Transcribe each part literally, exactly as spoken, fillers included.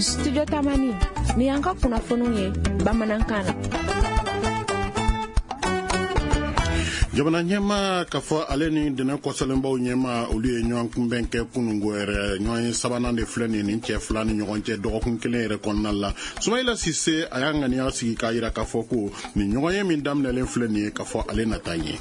Studio Tamani ni yanka kunnafoniw ye bamanankan na. Jamana nyema kafo aleni dina kosalembaw nyema olu ye ɲɔgɔn kunbɛn kɛ kunungo yɛrɛ ɲɔgɔn ye sabanan de filɛ nin ni cɛ fila ni ɲɔgɔn cɛ dɔgɔkun kelen yɛrɛ kɔnɔna la Sumayila Sise a y'a ŋaniya sigi k'a yira k'a fɔ ko ni ɲɔgɔn ye min daminɛlen filɛ nin ye k'a fɔ ale nata ɲɛ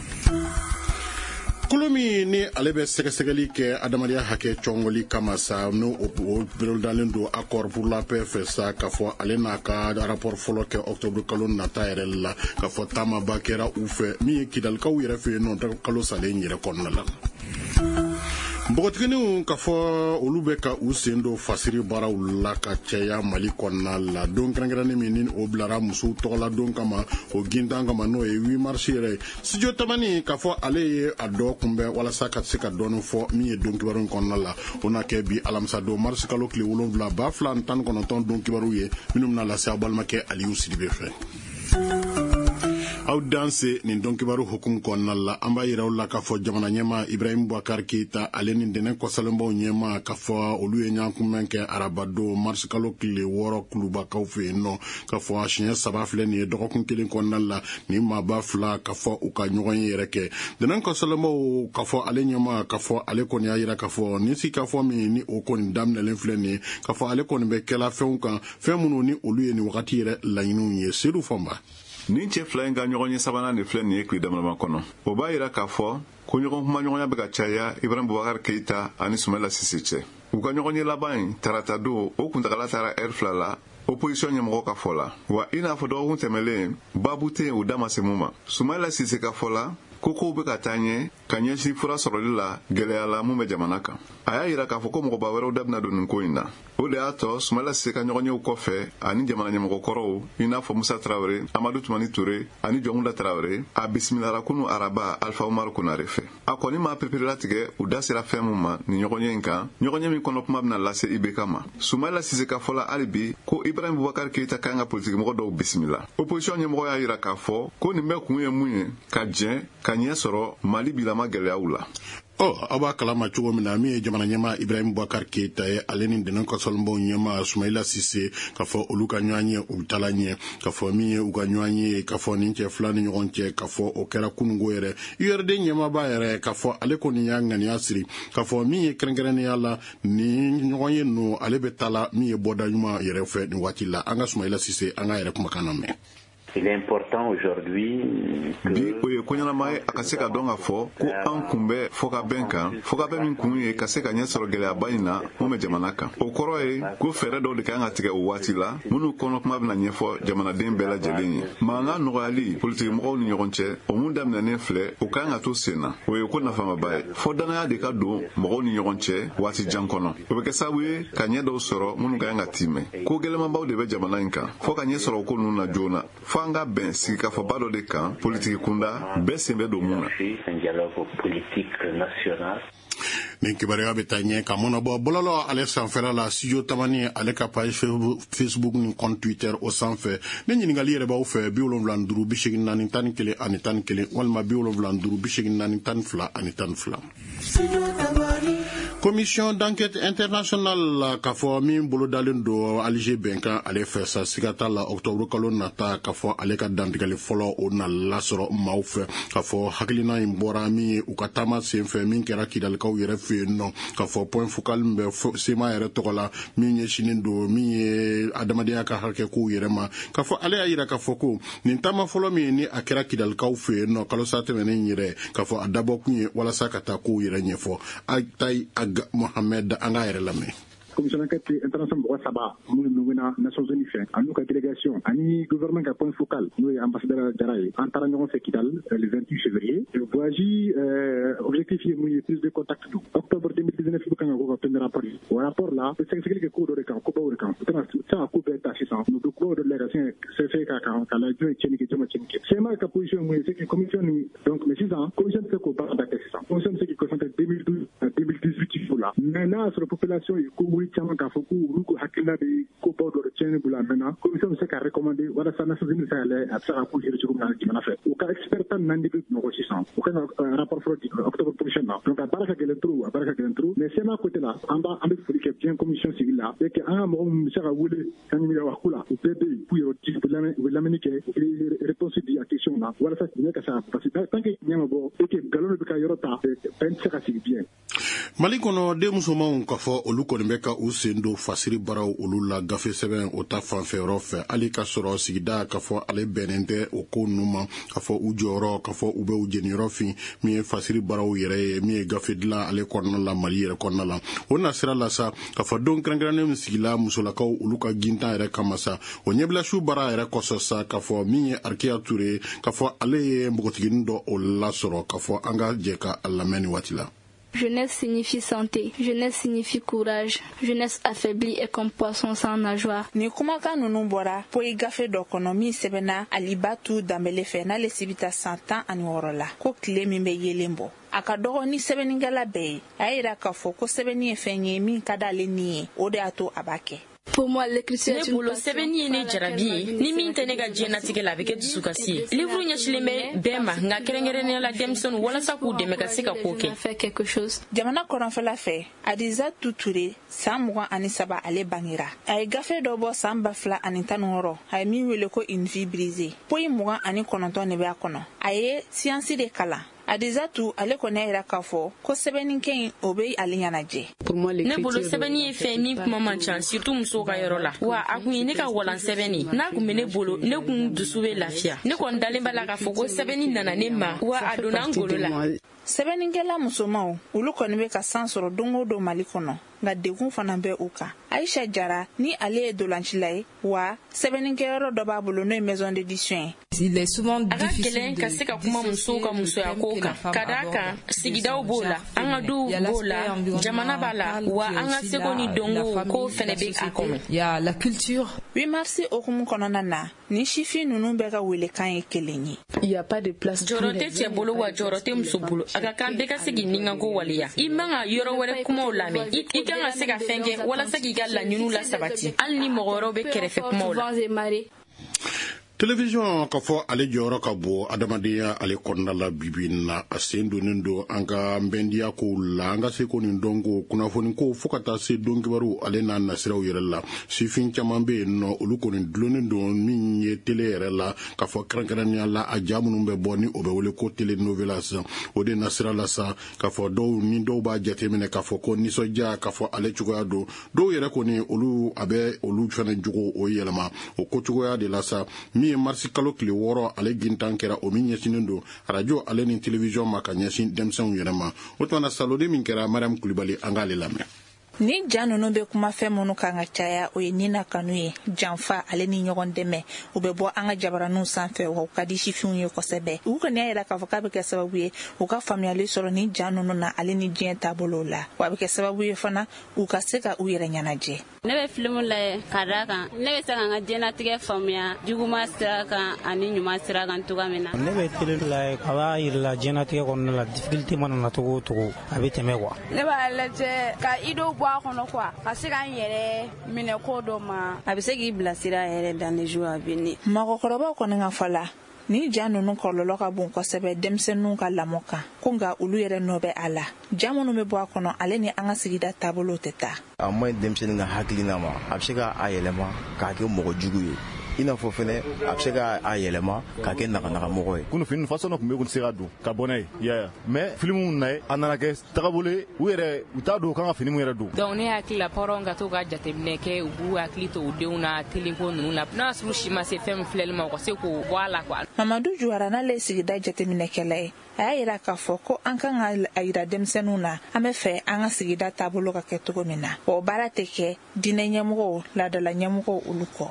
kolo min ni ale bɛ sɛgɛsɛgɛli kɛ adamadenya hakɛ cɔngɔli kama sa no o bolodalen do accord pour la paix fɛ sa k'a fɔ ale n'a ka rapport fɔlɔ kɛ octobre kalo nata yɛrɛ la k'a fɔ taamaba kɛra u fɛ min ye kidalikaw yɛrɛ fɛ yen nɔ kalo salen yɛrɛ kɔnɔna la Bogotiginiw k'a fɔ olu bɛ ka u sen do fasiri baaraw la ka cɛya Mali kɔnɔna la don kɛrɛnkɛrɛnnen min ni o bilara musow tɔgɔla don kama o gintan kama n'o ye huit mars yɛrɛ Studio Tamani k'a fɔ ale ye a dɔ kunbɛn walasa ka se ka dɔɔni fɔ min ye don kibaru kɔnɔna la o na kɛ bi alamisa don mars kalo tile wolonwula ba fila ani tan ni kɔnɔntɔn don kibaru ye minnu bɛna lase aw balimakɛ Aliyu Sidibe fɛ aw danse nin don kibaru hukum kɔnɔna la an b'a yira aw la k'a fɔ jamana ɲɛma Ibrahim Boubacar Keita ale ni dɛnɛ kɔsalenbaw ɲɛma k'a fɔ olu ye ɲɔgɔn kunbɛn kɛ araba don mars kalo tile wɔɔrɔ kulubakaw fɛ yen nɔ k'a fɔ siɲɛ saba filɛ nin ye dɔgɔkun kelen kɔnɔna la ni maaba fila k'a fɔ u ka ɲɔgɔn ye yɛrɛ kɛ dɛnɛ kɔsalenbaw k'a fɔ ale ɲɛma k'a fɔ ale kɔni y'a yira k'a fɔ ni si k'a fɔ min ni o kɔni daminɛlen filɛ nin ye k'a fɔ ale kɔni bɛ kɛla fɛnw kan fɛn minnu ni olu ye nin wagati yɛrɛ laɲiniw ye Seydou Famba ni cɛ fila in ka ɲɔgɔn ye sabanan de filɛ nin ye kile damadama kɔnɔ o b'a yira k'a fɔ ko ɲɔgɔn kuma ɲɔgɔnya bɛ ka caya Ibrahim Boubacar Keita ani Sumayila Sise cɛ u ka ɲɔgɔn ye laban in tarata don o kuntagala taara heure fila la opposition ɲɛmɔgɔ ka fɔ la wa i n'a fɔ dɔgɔkun tɛmɛlen baabu tɛ u da ma se mun ma Sumayila Sise ka fɔ la ko kow bɛ ka taa ɲɛ ka ɲɛsin fura sɔrɔli la gɛlɛya la mun bɛ jamana kan a y'a yira k'a fɔ ko mɔgɔba wɛrɛw da bɛna don nin ko in na o de y'a tɔ Sumayila Sise ka ɲɔgɔnyew kɔfɛ ani jamana ɲɛmɔgɔ kɔrɔw i n'a fɔ Musa Traoré Amadu Tumani Ture ani Jɔnkunda Traoré a bisimilara kunu araba Alpha Umaru Konare fɛ a kɔni ma pepere latigɛ u da sera fɛn min ma ni ɲɔgɔnye in kan ɲɔgɔnye min kɔnɔ kuma bɛna lase I B K ma Sumayila Sise ka fɔ la hali bi ko Ibrahim Boubacar Keita kan ka politikimɔgɔ dɔw bisimila opposition ɲɛmɔgɔ y'a yira k'a fɔ ko nin bɛɛ kun ye mun ye ka jɛn ka ɲɛ sɔrɔ Mali bilama gɛlɛyaw la Oh, aw b'a kalama cogo min na min ye jamana ɲɛma Ibrahim Boubacar Keita ye ale ni dɛnɛ kɔsɔlenbaw ɲɛma Sumayila Sise k'a fɔ olu ka ɲɔgɔn ye u tala ɲɛ k'a fɔ min ye u ka ɲɔgɔn ye k'a fɔ nin cɛ fila ni ɲɔgɔn cɛ k'a fɔ o kɛra kunungo yɛrɛ U R D ɲɛmaba yɛrɛ k'a fɔ ale kɔni y'a ŋaniya siri k'a fɔ min ye kɛrɛnkɛrɛnnenya la ni ɲɔgɔn ye no ale bɛ tala min ye bɔda ɲuman yɛrɛ fɛ nin waati la an ka Sumayila Sise an ka yɛrɛ kumakan na mɛn Il est important aujourd'hui bi o ye koɲanama ye a ka se ka dɔn ka fɔ ko an kun bɛ fɔ ka bɛn kan fɔ ka bɛn min kun ye ka se ka ɲɛ sɔrɔ gɛlɛyaba in na mun bɛ jamana kan o kɔrɔ ye ko fɛɛrɛ dɔw de kan ka tigɛ o waati la minnu kɔnɔ kuma bɛna ɲɛfɔ jamanaden bɛɛ lajɛlen ye mankan nɔgɔyali politikimɔgɔw ni ɲɔgɔn cɛ o mun daminɛnen filɛ o kan ka to sen na o ye ko nafamaba ye fɔ danaya de ka don mɔgɔw ni ɲɔgɔn cɛ waati jan kɔnɔ o bɛ kɛ sababu ye ka ɲɛ dɔw sɔrɔ minnu kan ka timɛ ko gɛlɛmabaw de bɛ jamana in kan fɔ ka ɲɛ sɔrɔ ko ninnu na joona fɔ an ka bɛn sigikafɔba dɔ de kan politiki kunda bɛɛ sen bɛ don mun na nin kibaruya bɛ taa ɲɛ ka mɔnɔbɔ bɔlɔlɔ ale sanfɛla la Studio Tamani ale ka page Facebook ni compte Twitter o sanfɛ ni ɲininkali yɛrɛ b'aw fɛ bi wolonwula ni duuru bi segin naani tan ni kelen ani tan ni kelen walima bi wolonwula ni duuru bi segin naani tan ni fila ani tan ni fila Commission d'enquête internationale la k'a fɔ min bolodalen do Alger bɛnkan ale fɛ sa siga t'a la octobre kalo nata k'a fɔ ale ka dantigɛli fɔlɔ o na lasɔrɔ maaw fɛ k'a fɔ hakilina in bɔra min ye u ka taama senfɛ min kɛra kidalikaw yɛrɛ fɛ yen nɔ k'a fɔ point focal min bɛ sema yɛrɛ tɔgɔ la min ɲɛsinen do min ye adamadenya ka hakɛ kow yɛrɛ ma k'a fɔ ale y'a yira k'a fɔ ko nin taama fɔlɔ min ni a kɛra kidalikaw fɛ yen nɔ kalo sa tɛmɛnen yɛrɛ k'a fɔ a dabɔ kun ye walasa ka taa kow yɛrɛ ɲɛfɔ a tayi Aga Mohamed an ka yɛrɛ lamɛn commission d'enquête internationale mɔgɔ saba minnu nɔgɔna Nations Unies fɛ ani ka délégation ani gouvernement ka point focal n'o ye ambassadeur Jara ye an taara ɲɔgɔn fɛ Kidal le vingt-huit février voyage objectif ye mun ye prise de contact do octobre deux mille dix-neuf bi kan ka ko ka premier rapport ye o rapport la bɛ sɛgɛsɛgɛli kɛ ko dɔ de kan ko baw de kan o tɛna se ka ko bɛɛ ta sisan no do ko dɔ de la ka se se ka kan ka la jɔn cɛni kɛ jama cɛni kɛ sema ka position mun ye c'est que commission ni donc mais sisan commission tɛ se k'o baara da kɛ sisan commission tɛ se k'i concentre deux mille douze à deux mille dix-huit là. Maintenant, sur la population, il y a un café qui a des copains de tienne pour la maintenant. Commission s'est recommandé, voilà, ça n'a pas été fait à faire un coup de retour dans le qui m'a fait. Au cas expert, n'a pas été négociant. Au cas rapport octobre prochain. Donc, à part que le trou, à part que le trou, mais c'est ma côté là, en bas, avec le bien commission civile là, et que un moment, M. Raoulé, quand il y a un coup là, au P D, puis il l'Américain, il répond à la question là. Voilà, ça, c'est que ça, parce que tant qu'il y a un bon, et que Galon de Kayota, peine sera si bien. Mali kono de musomanw ka fɔ olu kɔni bɛ ka u sen don fasiri baraw olu la gafe sɛbɛn o ta fanfɛyɔrɔ fɛ hali ka sɔrɔ sigida ka fɔ ale bɛnnen tɛ o ko ninnu ma ka fɔ u jɔyɔrɔ ka fɔ u bɛ u jeniyɔrɔ fin min ye fasiri baraw yɛrɛ ye min ye gafe dilan ale kɔnɔna la Mali yɛrɛ kɔnɔna la o na sira la sa ka fɔ don kɛrɛnkɛrɛnnen min sigila musolakaw olu ka gintan yɛrɛ kama sa o ɲɛbilasiw bara yɛrɛ kɔsɔ sa ka fɔ min ye Arikiya Ture ka fɔ ale ye npogotiginin dɔ o lasɔrɔ ka fɔ an ka jɛ ka a lamɛn ni waati la. Jeunesse signifie santé, jeunesse signifie courage, jeunesse affaiblie est comme poisson sans nageoire. Ni kumaka nunu bora po i gafe do kono min sebena alibatu dambele fe na le sibita santan ani worola ko kile min be yelembo. Aka dogo ni sebeningala be ayira ka fo ko sebeni e fenye min kadale ni o de ato abake. Pour moi, l'écriture est une bolo sebeni ne jarabi ni min tene ga jena tige la beke dusukasi livre nya shileme bema nga kerengere la demson wala sa ku de mega sika koke faire quelque chose. Jamana koran fela fe Adiza Tuture samwa ani saba ale bangira ay gafe do bo samba fla ani tanoro ay mi wele ko une vie brisée poyi muga ani kononto ne be akono aye science de kala Adiza tu ale kone ira kafo ko sebeni ken obey alinyana je ne bolo sebeni e fe mi kuma mancha surtout muso ga yoro la wa akuni ne ka walan sebeni na ku mene bolo ne kun dusube lafia ne kon dalen bala ka fo ko sebeni nana ne ma wa adona ngolo la sebeni ngela musomao ulu kone be ka sansoro dongo do Mali kono nga degun fana be uka Aisha Jara ni ale dolanchilai wa sebeni ngero do babolo no maison d'édition il est souvent difficile ka seka kuma muso ka muso ya koka kadaka sigidaw bola anga du bola jamana bala wa anga seko ni dongo ko fene be akome ya la culture huit mars okumu konona na ni shifi nunu be ka wele kan ekelenyi il y a pas de place jorote tie bolo wa jorote muso bolo aka kan be ka sigi ninga ko waliya imanga yoro were kuma olame ikanga seka fenge wala sagi galla nyunu la sabati alni mogoro be kerefe kuma ola Télévision ka fɔ ale jɔyɔrɔ ka bɔ adamadenya ale kɔnɔna la bibi na a sen donnen don an ka nbɛndiya kow la an ka se ko nin dɔn ko kunnafoni ko fo ka taa se don kibaru ale n'a nasiraw yɛrɛ la sifin caman bɛ yen nɔ olu kɔni dulonnen don min ye tele yɛrɛ la ka fɔ kɛrɛnkɛrɛnnenya la a ja minnu bɛ bɔ ni o bɛ wele ko telenovelas o de nasira la sa ka fɔ dɔw ni dɔw b'a jateminɛ ka fɔ ko nisɔndiya ka fɔ ale cogoya don dɔw yɛrɛ kɔni olu a bɛ olu fana jogo o yɛlɛma o ko cogoya de la sa min ye marsi kalo tile wɔɔrɔ ale gintan kɛra o min ɲɛsinen don radio ale ni télévision ma ka ɲɛsin denmisɛnw yɛrɛ ma o tuma salode min kɛra Mariam Kulibali an k'ale lamɛn. Ni janunu be kuma fɛn minnu kan ka caya o ye nina kanu ye janfa ale ni ɲɔgɔn dɛmɛ u bɛ bɔ an ka jabaraniw sanfɛ wa u ka di sifinw ye kosɛbɛ u kɔni y'a yira k'a fɔ k'a bɛ kɛ sababu ye u ka faamuyali sɔrɔ ni janunu na ale ni diɲɛ taabolo la wa a bɛ kɛ sababu ye fana u ka se ka u yɛrɛ ɲɛnajɛ. Ne bɛ filimu lajɛ ka d'a kan ne bɛ se ka n ka diɲɛlatigɛ faamuya juguma sira kan ani ɲuman sira kan cogoya min na. Ne bɛ tele lajɛ ka b'a yirala diɲɛlatigɛ kɔnɔna la difficulté mana na cogo o cogo a bɛ tɛmɛ quoi. Ne b'a lajɛ ka ido bɔ a kɔnɔ quoi ka se ka n yɛrɛ minɛ ko dɔ ma a bɛ se k'i bilasira yɛrɛ dans les jours à venir. Mɔgɔkɔrɔbaw kɔni ka fɔ la ni ja ninnu kɔlɔlɔ ka bon kosɛbɛ denmisɛnninw ka lamɔ kan ko nka olu yɛrɛ nɔ bɛ a la ja minnu bɛ bɔ a kɔnɔ ale ni an ka sigida taabolo tɛ taa. A ma ɲi denmisɛnnin ka hakilina ma a bɛ se k'a yɛlɛma k'a kɛ mɔgɔ jugu ye i n'a fɔ fɛnɛ a bɛ se k'a yɛlɛma k'a kɛ naganagamɔgɔ ye. kunnafoni façon dɔ tun bɛ yen u tɛ se ka don ka bɔ n'a ye i y'a ye mais filimu na ye a nana kɛ tagabolo ye u yɛrɛ u t'a dɔn u kan ka fini min yɛrɛ don. donc ne hakili la parents ka to ka jateminɛ kɛ u b'u hakili to u denw na teleko ninnu na n'a sɔrɔ si ma se fɛn min filɛli ma u ka se k'o bɔ a la quoi. Mamadu Juwara n'ale ye sigida jateminɛkɛla ye a y'a yira k'a fɔ ko an kan ka a yira denmisɛnninw na an bɛ fɛ an ka sigida taabolo ka kɛ cogo min na o baara tɛ kɛ diinɛ ɲɛmɔgɔw laadala ɲɛmɔgɔw olu kɔ.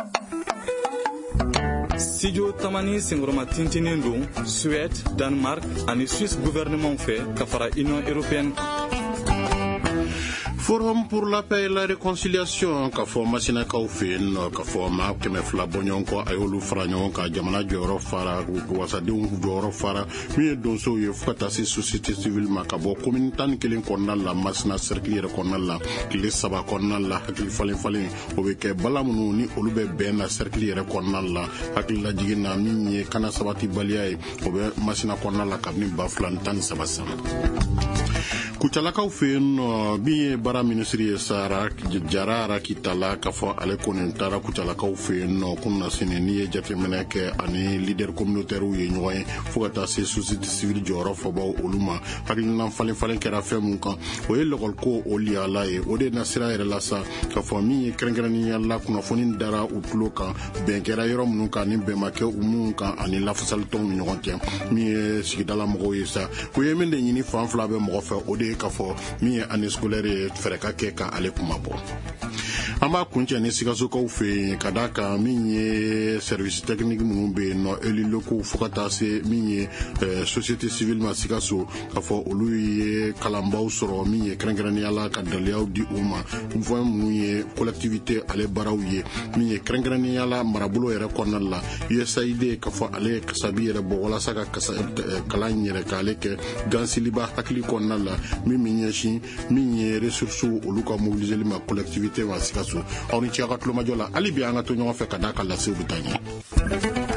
Studio Tamani Singoroma tintinin don Suède, Danemark ani Suisse gouvernement fɛ ka fara Union européenne. Forum pour la paix et la réconciliation ka fo masina ka fen ka fo ma keme fla bonyon ko ayolu franyon ka jamana joro fara wasa de joro fara mi don so ye fata ci société civile ma ka bo communauté kelen konnal la masina circuler konnal la kile saba konnal la hakil falen falen o be ke balamunu ni olu be ben na circuler konnal la hakil la jigina mi kana sabati baliay o be masina konnal la kabni ba flan tan sabasam kuchalakaw fen bi bara ministry sara jarara kitala ka fo ale konentara kuchalakaw fen kunna sineni jate meneke ani leader communautaire ye nyoy fogata se société civile joro fo ba oluma hakilina falen falen kera fem kan o ye lokol ko oli ala e o de nasira ere la sa ka fo mi krengrani yalla kuna fonin dara utulo kan benkera yoro mun kan ni be make umun kan ani la fasal ton nyote mi sigidala mo yesa ko yemende nyini fanfla be mo fa o de ka fo mi année scolaire fereka ke ka ale kuma bo ama kunche ne sigaso ko fe kadaka mi service technique mun be no eli loko fukata se mi société civile ma sigaso ka fo olu ye kalambaw soro mi krengrani ala ka daliaw di uma mvo mu collectivité ale baraw ye mi krengrani ala marabulo yere konal la U S A I D ka fo ale kasabi yere bo wala saka kala nyere ka ale ke gansiliba hakli konal la mi minyeshi mi ressources olu ka mobiliser ma collectivité wa sigaso on y tient à tout le monde là. Allez bien, on a tout le monde fait kadaka la séoubitanie.